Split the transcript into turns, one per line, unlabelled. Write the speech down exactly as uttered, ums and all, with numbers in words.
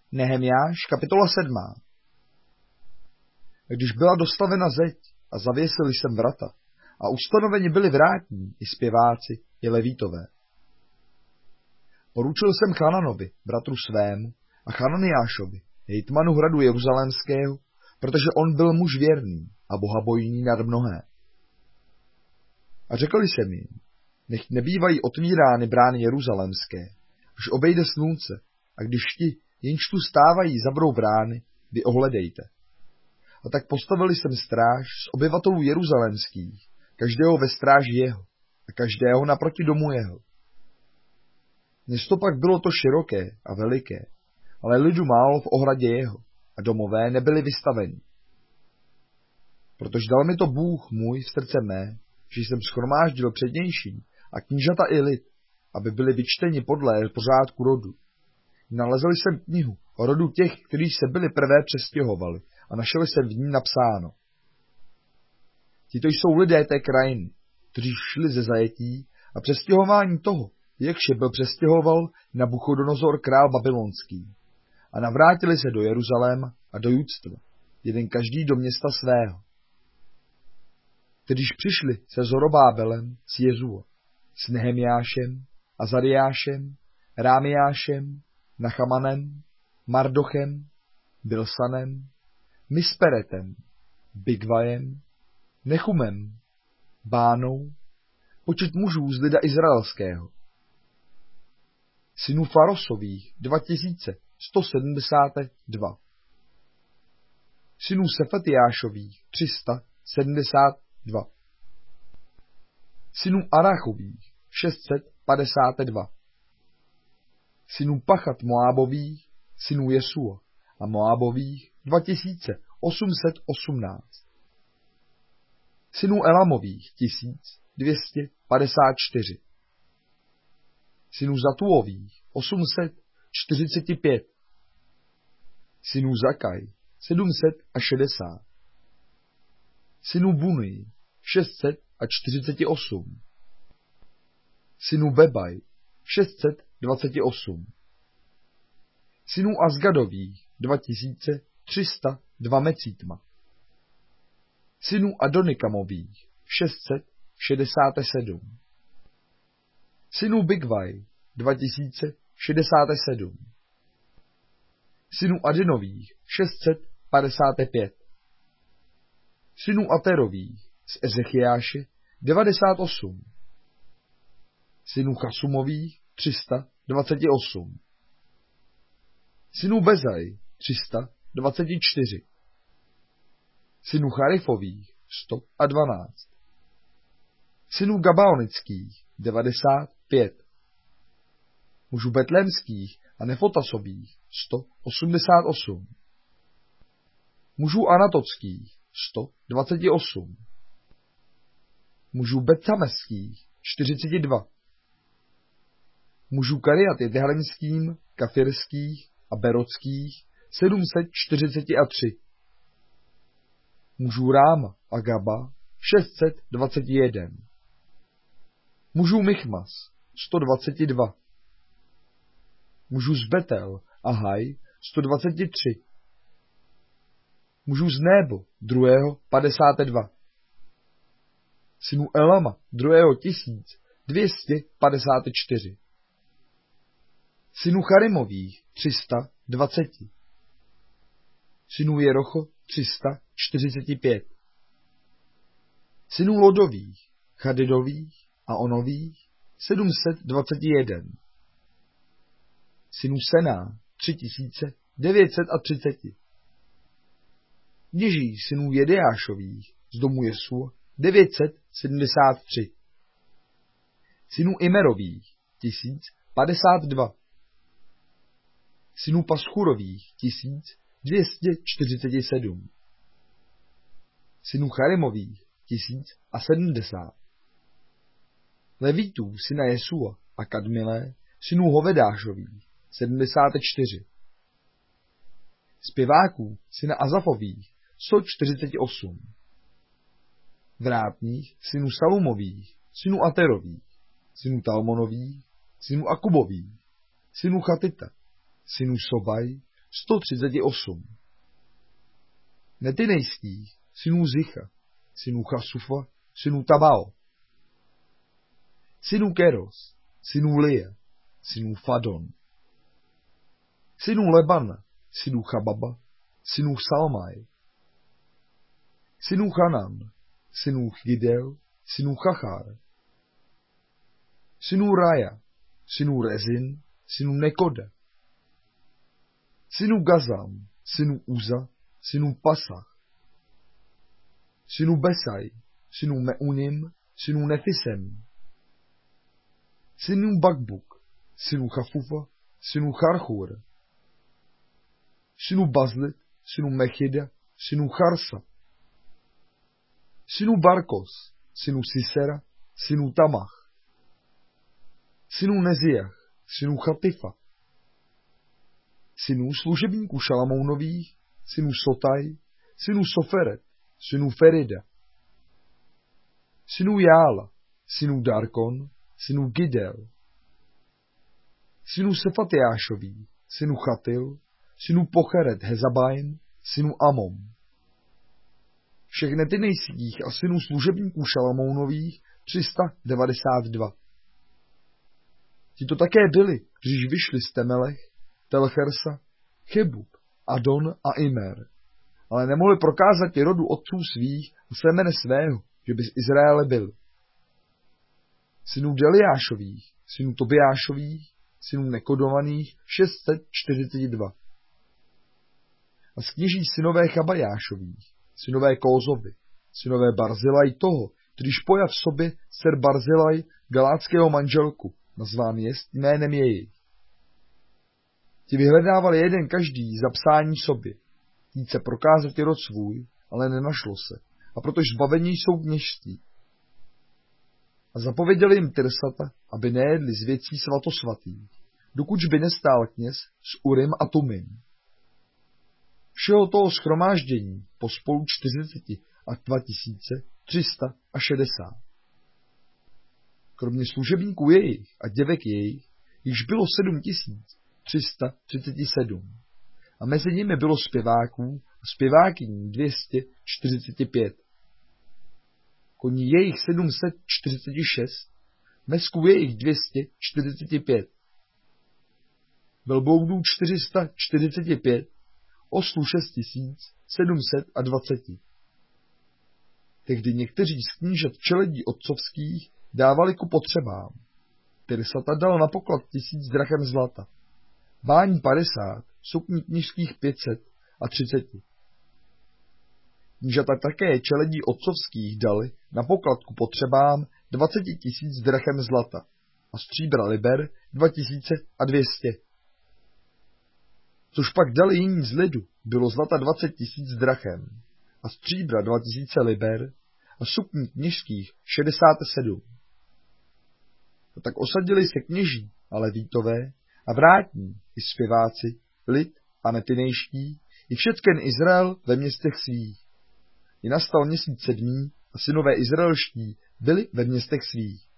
Nehemiáš, kapitola sedmá. Když byla dostavena zeď a zavěsili jsem vrata a ustanoveni byli vrátní i zpěváci, i levítové. Poručil jsem Chananovi, bratru svému, a Chananiášovi, hejtmanu hradu jeruzalémského, protože on byl muž věrný a bohabojný nad mnohé. A řekl jsem jim, nech nebývají otvírány brány jeruzalémské, až obejde slunce, a když ti, jenž tu stávají, zabrou brány, vy ohledejte. A tak postavili jsem stráž z obyvatelů jeruzalémských, každého ve stráži jeho a každého naproti domu jeho. Město pak bylo to široké a veliké, ale lidu málo v ohradě jeho a domové nebyly vystaveni. Protože dal mi to Bůh můj v srdce mé, že jsem shromáždil přednější a knížata i lid, aby byli vyčteni podle pořádku rodu. Nalezl jsem knihu o rodu těch, kteří se byli prvé přestěhovali, a našel jsem v ní napsáno. Tito jsou lidé té krajiny, kteří šli ze zajetí a přestěhování toho, jakže byl přestěhoval Nabuchodonozor král babylonský. A navrátili se do Jeruzaléma a do Judstva, jeden každý do města svého. Když přišli se Zorobábelem s Jezua, s Nehemiášem, Azariášem, Rámiášem, Nachamanem, Mardochem, Bilsanem, Misperetem, Bigvajem, Nechumem, Bánou, počet mužů z lida izraelského. Synů Farosových dva tisíce sto sedmdesát dva. Synů Sefetiášových tři sta sedmdesát dva. Synů Arachových šest set padesát dva. Synů Pachat Moábových, synů Jesua a Moábových dva tisíce osm set osmnáct. Synů Elamových tisíc dvě stě padesát čtyři. Synů Zatuových osm set čtyřicet pět. Synů Zakaj sedm set šedesát. Synů Buny šest set čtyřicet osm. Synů Bebaj šest set dvacet osm. Synů Azgadových dva tisíce tři sta dva Mecítma. Synů Adonikamových šest set šedesát sedm. Synů Bigvaj dva tisíce šedesát sedm. Synů Adinových šest set padesát pět. Synů Aterových z Ezechiáše devadesát osm. Synů Chasumových tři sta dvacet osm. Synů Bezaj tři sta dvacet čtyři. Synů Charifových sto dvanáct. Synů Gabaonických devadesát pět. Mužů Betlémských a Nefotasových sto osmdesát osm. Mužů Anatockých sto dvacet osm. Mužů Betsameských čtyřicet dva. Mužů Kariaty Tehranským, Kafirských a Berockých sedm set čtyřicet tři. Mužů Ráma a Gaba šest set dvacet jedna. Mužů Michmas sto dvacet dva. Mužů z Betel a Haj sto dvacet tři. Mužů z Nébo druhého padesát dva. Synů Elama druhého tisíc dvě stě padesát čtyři. Synů Charimových tři sta dvacet. Synů Jerocho tři sta čtyřicet pět. Synů Lodových, Chadidových a Onových sedm set dvacet jedna. Synů Sená tři tisíce devět set třicet. Kněží synů Jedeášových z domu Jesua devět set sedmdesát tři. Synů Imerových tisíc padesát dva. Synů Paschurových tisíc dvě stě čtyřicet sedm. Synů Charimových tisíc a sedmdesát. Levítů syna Jesua a Kadmilé, synů Hovedášových sedmdesát čtyři. Zpěváků syna Azafových sto čtyřicet osm. Vrátních synů Salumových, synů Aterových, synů Talmonových, synů Akubových, synů Chatita, synů Sobaj, sto třicet osm. Netinejských, synů Zicha, synů Chasufa, synů Tabao, synů Keros, synů Lie, synů Fadon, synů Lebana, synů Chababa, synů Salmaj, synů Chanan, synů Gidel, synů Chachar, synů Raja, synů Rezin, synů Nekoda, synů Gazam, synů Uza, synů Pasach, synů Besaj, synů Meunim, synů Nefisem, synů Bakbuk, synů Chafufa, synů Charchur, synů Bazlit, synů Mechida, synů Charsa, synů Barkos, synů Sisera, synů Tamach, synů Neziach, synů Chatifa, synů služebníků Šalamounových, synů Sotaj, synů Soferet, synů Ferida, synů Jála, synů Darkon, synů Gidel, synů Sefatiášových, synů Chatil, synů Pocheret Hezabain, synů Amom. Všech netinejských a synů služebníků Šalamounových tři sta devadesát dva. Tito také byli, když vyšli z Temelech, Telchersa, Chebub, Adon a Imer, ale nemohli prokázat i rodu otců svých a semene svého, že by z Izraele byl. Synů Deliášových, synů Tobiášových, synů Nekodovaných šest set čtyřicet dva. A z kněží synové Chabajášových, synové Kózovi, synové Barzilaj toho, kterýž pojav v sobě dcer Barzilaj, galáckého manželku, nazván jest jménem jejich. Ti vyhledávali jeden každý zapsání sobě, chtít se prokázat i rod svůj, ale nenašlo se, a protože zbavení jsou kněžství. A zapověděli jim Tirsata, aby nejedli z věcí svatosvatých, dokud by nestál kněz s Urim a Tumim. Všeho toho shromáždění pospolu čtyřicet a dva tisíce tři sta šedesát. Kromě služebníků jejich a děvek jejich, již bylo sedm tisíc tři sta třicet sedm. A mezi nimi bylo zpěváků a zpěvákyní dvě stě čtyřicet pět. Koní jejich sedm set čtyřicet šest, mesků jejich dvě stě čtyřicet pět. Velbloudů čtyři sta čtyřicet pět, oslů šest tisíc sedm set dvacet. Tehdy někteří z knížat čeledí otcovských dávali ku potřebám. Tirsata dal na poklad tisíc drachem zlata, bání padesát, sukní knížských pět set třicet. Knížata také čeledí otcovských dali na poklad ku potřebám dvacet tisíc drachem zlata a stříbra liber dva tisíce dvě stě. Což pak dali jiní z lidu, bylo zlata dvacet tisíc drachem a stříbra dva tisíce liber a sukní kněžských šedesát sedm. A tak osadili se kněží a levítové a vrátní i zpěváci, lid a netinejští, i všetken Izrael ve městech svých. I nastal měsíc sedmý a synové izraelští byli ve městech svých.